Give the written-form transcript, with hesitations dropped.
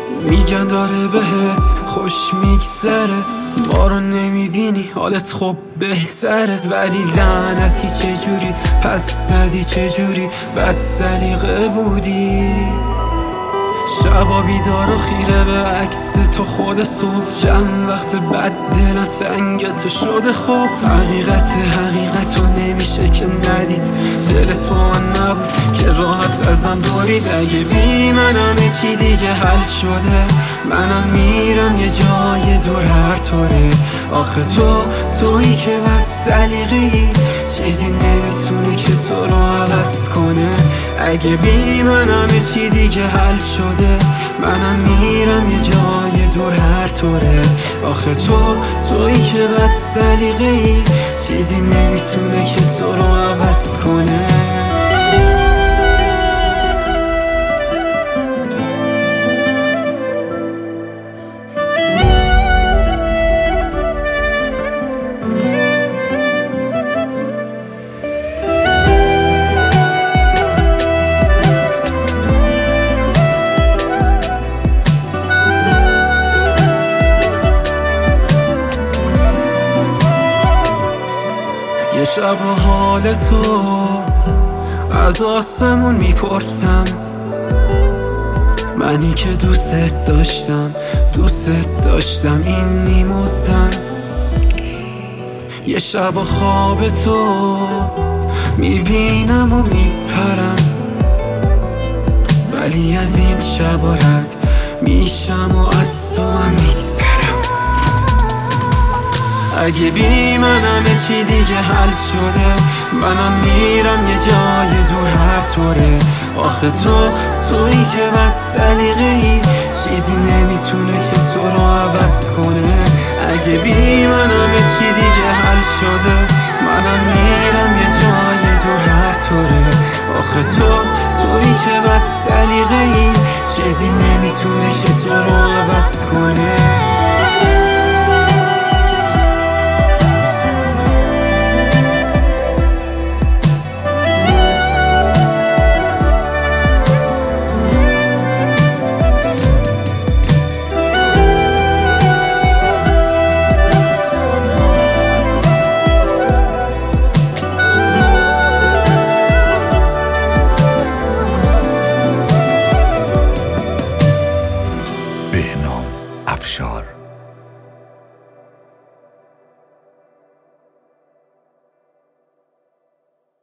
میگن داره بهت خوش میگذره، ما رو نمیبینی حالت خوب بهتره، ولی لعنتی چجوری پس زدی، چجوری بد سلیقه بودی. شبا بیدار و خیره به عکس تو خود صبح، چند وقت بد دلم تنگ تو شده. خب حقیقت رو نمیشه که ندید، دلت با من نبود که راحت ازم برید. اگه بی منم چی دیگه حل شده، منم میرم یه جای دور هر طوره. آخه تویی که بد سلیقه‌ای، چیزی نمیتونه که تو رو عوض کنه. اگه بی منم چی دیگه حل شده، منم میرم یه جای دور هر طوره. آخه تویی که بد سلیقه‌ای، چیزی نمیتونه که تو رو عوض کنه. یه شب و حال تو از آسمون میپرسم، منی که دوست داشتم این میموزدم. یه شب و خواب تو میبینم و میپرم، ولی از این شب رد میشم و از تو هم میگذرم. اگه بی منم چی دیگه حل شده، منم میرم یه جای دور هر طوره. آخه تویی که بد سلیقه‌ای، چیزی نمیتونه که تو رو عوض کنه. اگه بی منم چی دیگه حل شده، منم میرم یه جای دور هر طوره. آخه تویی که بد سلیقه‌ای، چیزی نمیتونه که تو رو عوض کنه. بهنام افشار.